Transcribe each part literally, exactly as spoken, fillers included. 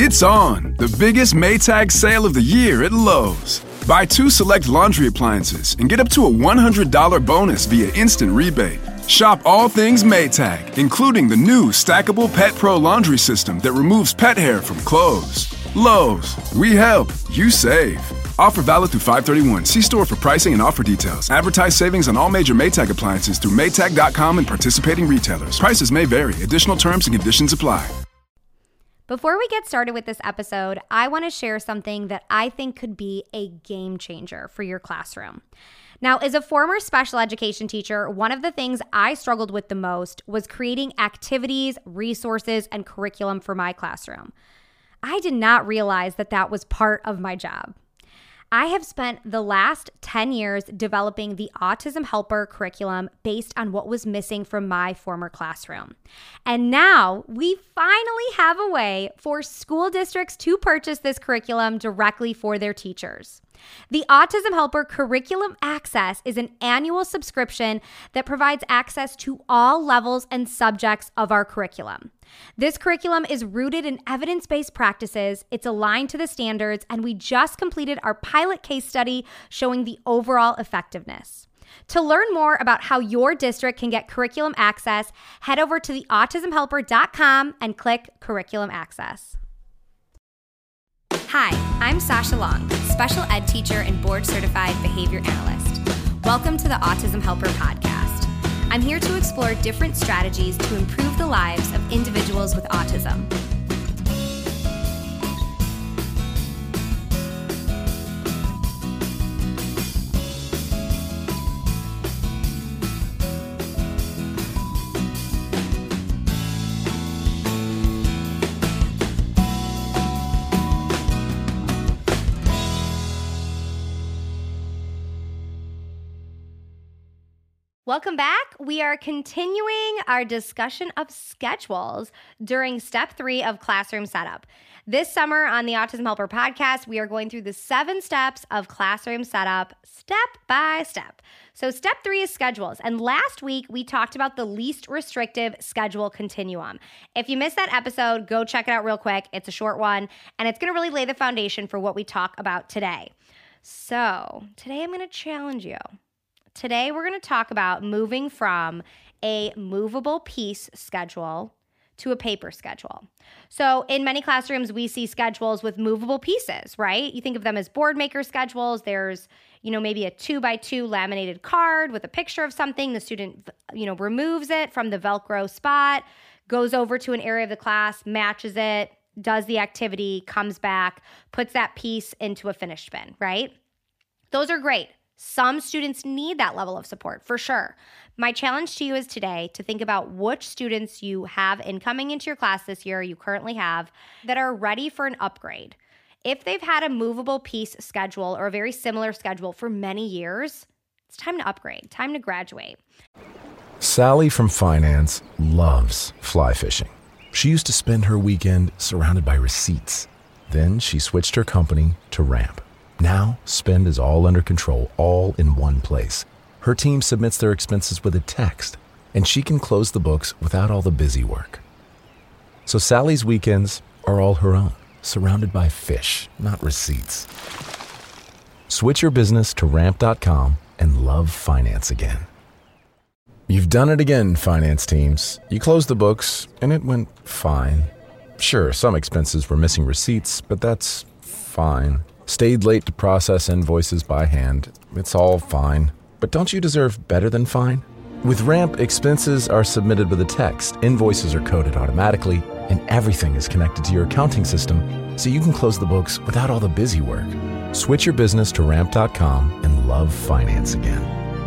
It's on, the biggest Maytag sale of the year at Lowe's. Buy two select laundry appliances and get up to a one hundred dollars bonus via instant rebate. Shop all things Maytag, including the new stackable Pet Pro laundry system that removes pet hair from clothes. Lowe's, we help, you save. Offer valid through five thirty-one. See store for pricing and offer details. Advertise savings on all major Maytag appliances through Maytag dot com and participating retailers. Prices may vary. Additional terms and conditions apply. Before we get started with this episode, I want to share something that I think could be a game changer for your classroom. Now, as a former special education teacher, one of the things I struggled with the most was creating activities, resources, and curriculum for my classroom. I did not realize that that was part of my job. I have spent the last ten years developing the Autism Helper curriculum based on what was missing from my former classroom. And now we finally have a way for school districts to purchase this curriculum directly for their teachers. The Autism Helper Curriculum Access is an annual subscription that provides access to all levels and subjects of our curriculum. This curriculum is rooted in evidence-based practices, it's aligned to the standards, and we just completed our pilot case study showing the overall effectiveness. To learn more about how your district can get curriculum access, head over to the autism helper dot com and click Curriculum Access. Hi, I'm Sasha Long, special ed teacher and board-certified behavior analyst. Welcome to the Autism Helper podcast. I'm here to explore different strategies to improve the lives of individuals with autism. Welcome back. We are continuing our discussion of schedules during step three of classroom setup. This summer on the Autism Helper podcast, we are going through the seven steps of classroom setup step by step. So step three is schedules. And last week, we talked about the least restrictive schedule continuum. If you missed that episode, go check it out real quick. It's a short one, and it's going to really lay the foundation for what we talk about today. So today I'm going to challenge you. Today, we're going to talk about moving from a movable piece schedule to a paper schedule. So in many classrooms, we see schedules with movable pieces, right? You think of them as board maker schedules. There's, you know, maybe a two by two laminated card with a picture of something. The student, you know, removes it from the Velcro spot, goes over to an area of the class, matches it, does the activity, comes back, puts that piece into a finished bin, right? Those are great. Some students need that level of support, for sure. My challenge to you is today to think about which students you have incoming into your class this year, you currently have, that are ready for an upgrade. If they've had a movable piece schedule or a very similar schedule for many years, it's time to upgrade, time to graduate. Sally from finance loves fly fishing. She used to spend her weekend surrounded by receipts. Then she switched her company to Ramp. Now, spend is all under control, all in one place. Her team submits their expenses with a text, and she can close the books without all the busy work. So Sally's weekends are all her own, surrounded by fish, not receipts. Switch your business to ramp dot com and love finance again. You've done it again, finance teams. You closed the books, and it went fine. Sure, some expenses were missing receipts, but that's fine. Stayed late to process invoices by hand. It's all fine. But don't you deserve better than fine? With Ramp, expenses are submitted with a text, invoices are coded automatically, and everything is connected to your accounting system, so you can close the books without all the busy work. Switch your business to ramp dot com and love finance again.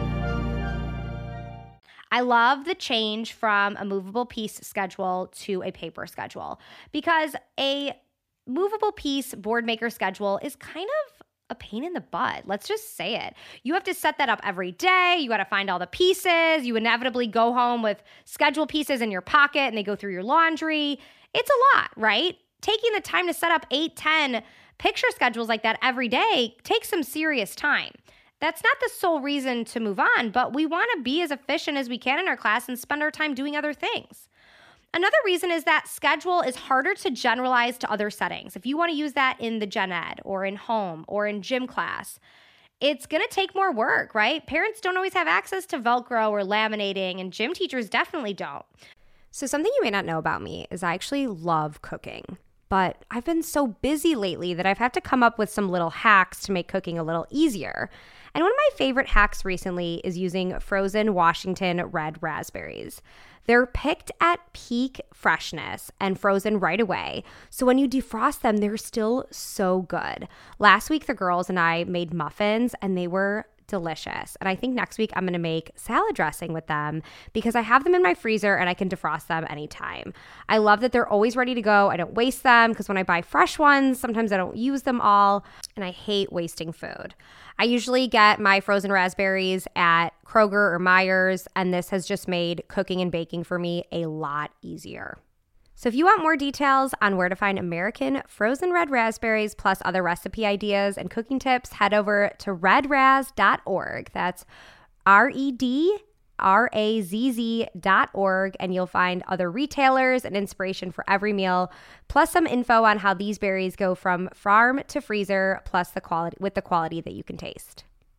I love the change from a movable piece schedule to a paper schedule because a movable piece board maker schedule is kind of a pain in the butt. Let's just say it. You have to set that up every day. You got to find all the pieces. You inevitably go home with schedule pieces in your pocket and they go through your laundry. It's a lot, right? Taking the time to set up eight, ten picture schedules like that every day takes some serious time. That's not the sole reason to move on, but we want to be as efficient as we can in our class and spend our time doing other things. Another reason is that schedule is harder to generalize to other settings. If you want to use that in the gen ed or in home or in gym class, it's going to take more work, right? Parents don't always have access to Velcro or laminating, and gym teachers definitely don't. So something you may not know about me is I actually love cooking, but I've been so busy lately that I've had to come up with some little hacks to make cooking a little easier. And one of my favorite hacks recently is using frozen Washington red raspberries. They're picked at peak freshness and frozen right away. So when you defrost them, they're still so good. Last week, the girls and I made muffins and they were delicious. And I think next week I'm going to make salad dressing with them because I have them in my freezer and I can defrost them anytime. I love that they're always ready to go. I don't waste them because when I buy fresh ones, sometimes I don't use them all, and I hate wasting food. I usually get my frozen raspberries at Kroger or Meijer's, and this has just made cooking and baking for me a lot easier. So if you want more details on where to find American frozen red raspberries plus other recipe ideas and cooking tips, head over to red raz dot org. That's R E D R A Z Z dot org, and you'll find other retailers and inspiration for every meal, plus some info on how these berries go from farm to freezer, plus the quality with the quality that you can taste.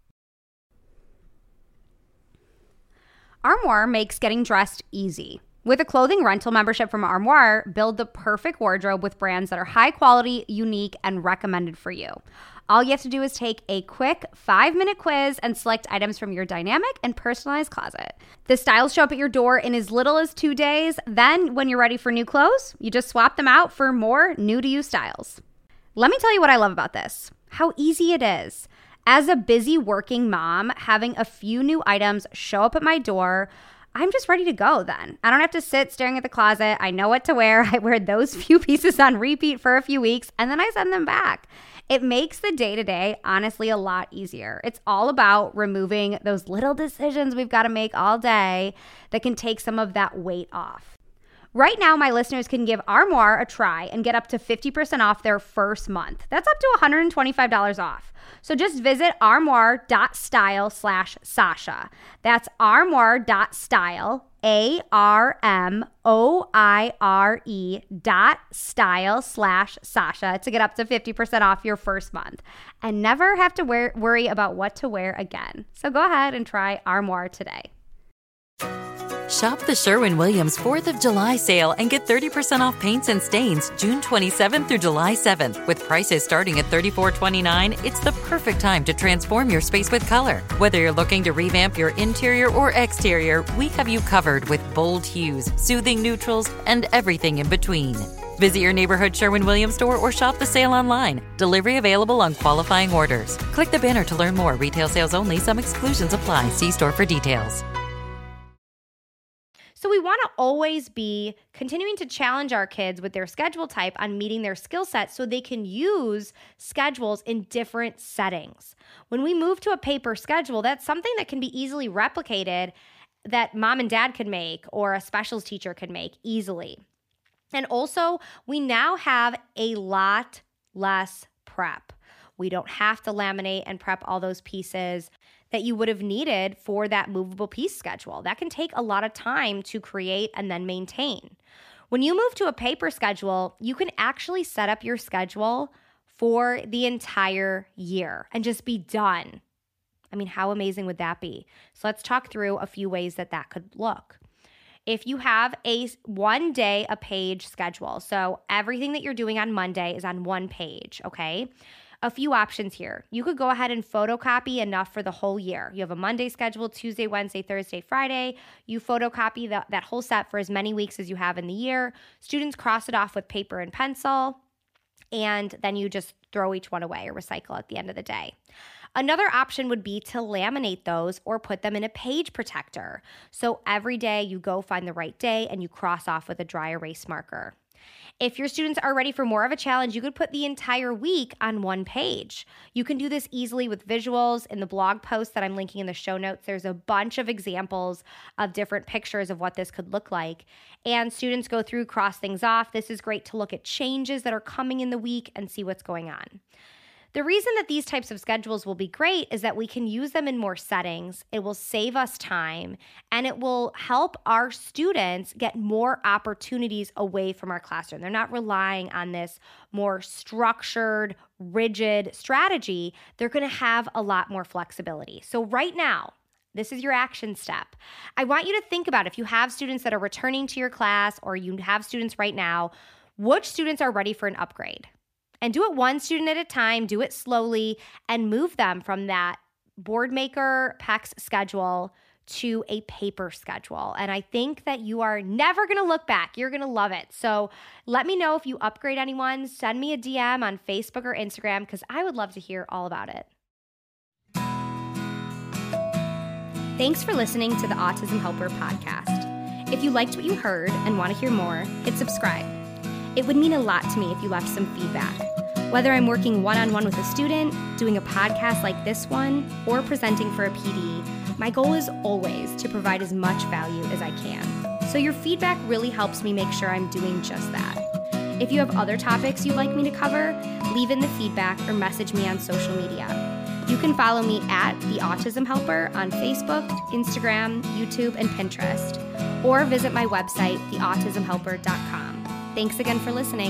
Armoire makes getting dressed easy. With a clothing rental membership from Armoire, build the perfect wardrobe with brands that are high quality, unique, and recommended for you. All you have to do is take a quick five-minute quiz and select items from your dynamic and personalized closet. The styles show up at your door in as little as two days. Then, when you're ready for new clothes, you just swap them out for more new-to-you styles. Let me tell you what I love about this, how easy it is. As a busy working mom, having a few new items show up at my door, I'm just ready to go then. I don't have to sit staring at the closet. I know what to wear. I wear those few pieces on repeat for a few weeks, and then I send them back. It makes the day-to-day, honestly, a lot easier. It's all about removing those little decisions we've got to make all day that can take some of that weight off. Right now, my listeners can give Armoire a try and get up to fifty percent off their first month. That's up to one hundred twenty-five dollars off. So just visit armoire.style slash Sasha. That's armoire.style, A R M O I R E dot style slash Sasha to get up to fifty percent off your first month and never have to wear, worry about what to wear again. So go ahead and try Armoire today. Shop the Sherwin-Williams fourth of July sale and get thirty percent off paints and stains June twenty-seventh through July seventh. With prices starting at thirty-four twenty-nine, it's the perfect time to transform your space with color. Whether you're looking to revamp your interior or exterior, we have you covered with bold hues, soothing neutrals, and everything in between. Visit your neighborhood Sherwin-Williams store or shop the sale online. Delivery available on qualifying orders. Click the banner to learn more. Retail sales only. Some exclusions apply. See store for details. So we want to always be continuing to challenge our kids with their schedule type on meeting their skill set so they can use schedules in different settings. When we move to a paper schedule, that's something that can be easily replicated that mom and dad could make or a specials teacher could make easily. And also, we now have a lot less prep. We don't have to laminate and prep all those pieces that you would have needed for that movable piece schedule. That can take a lot of time to create and then maintain. When you move to a paper schedule, you can actually set up your schedule for the entire year and just be done. I mean, how amazing would that be? So let's talk through a few ways that that could look. If you have a one day a page schedule, so everything that you're doing on Monday is on one page, okay? A few options here. You could go ahead and photocopy enough for the whole year. You have a Monday schedule, Tuesday, Wednesday, Thursday, Friday. You photocopy the, that whole set for as many weeks as you have in the year. Students cross it off with paper and pencil, and then you just throw each one away or recycle at the end of the day. Another option would be to laminate those or put them in a page protector. So every day you go find the right day and you cross off with a dry erase marker. If your students are ready for more of a challenge, you could put the entire week on one page. You can do this easily with visuals. In the blog post that I'm linking in the show notes, there's a bunch of examples of different pictures of what this could look like. And students go through, cross things off. This is great to look at changes that are coming in the week and see what's going on. The reason that these types of schedules will be great is that we can use them in more settings. It will save us time, and it will help our students get more opportunities away from our classroom. They're not relying on this more structured, rigid strategy. They're going to have a lot more flexibility. So right now, this is your action step. I want you to think about if you have students that are returning to your class or you have students right now, which students are ready for an upgrade? And do it one student at a time, do it slowly, and move them from that Boardmaker P E X schedule to a paper schedule. And I think that you are never going to look back. You're going to love it. So let me know if you upgrade anyone. Send me a D M on Facebook or Instagram because I would love to hear all about it. Thanks for listening to the Autism Helper podcast. If you liked what you heard and want to hear more, hit subscribe. It would mean a lot to me if you left some feedback. Whether I'm working one-on-one with a student, doing a podcast like this one, or presenting for a P D, my goal is always to provide as much value as I can. So your feedback really helps me make sure I'm doing just that. If you have other topics you'd like me to cover, leave in the feedback or message me on social media. You can follow me at The Autism Helper on Facebook, Instagram, YouTube, and Pinterest, or visit my website, the autism helper dot com. Thanks again for listening.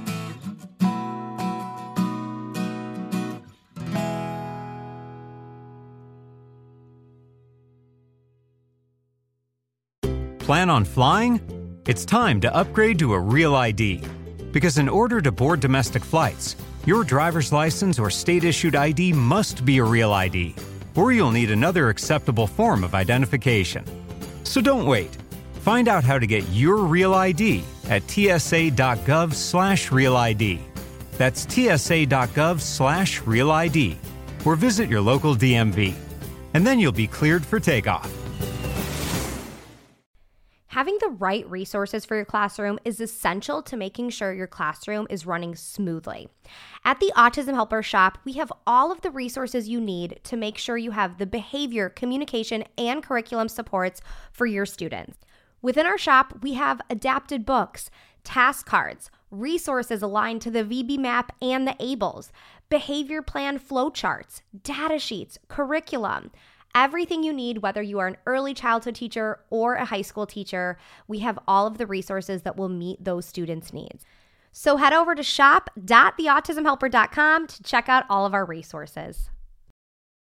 Plan on flying? It's time to upgrade to a Real I D. Because in order to board domestic flights, your driver's license or state-issued I D must be a Real I D, or you'll need another acceptable form of identification. So don't wait. Find out how to get your Real I D at tsa.gov slash Real ID. That's tsa.gov slash Real ID, or visit your local D M V. And then you'll be cleared for takeoff. Having the right resources for your classroom is essential to making sure your classroom is running smoothly. At the Autism Helper Shop, we have all of the resources you need to make sure you have the behavior, communication, and curriculum supports for your students. Within our shop, we have adapted books, task cards, resources aligned to the V B MAP and the ABLES, behavior plan flowcharts, data sheets, curriculum, everything you need, whether you are an early childhood teacher or a high school teacher. We have all of the resources that will meet those students' needs. So head over to shop dot the autism helper dot com to check out all of our resources.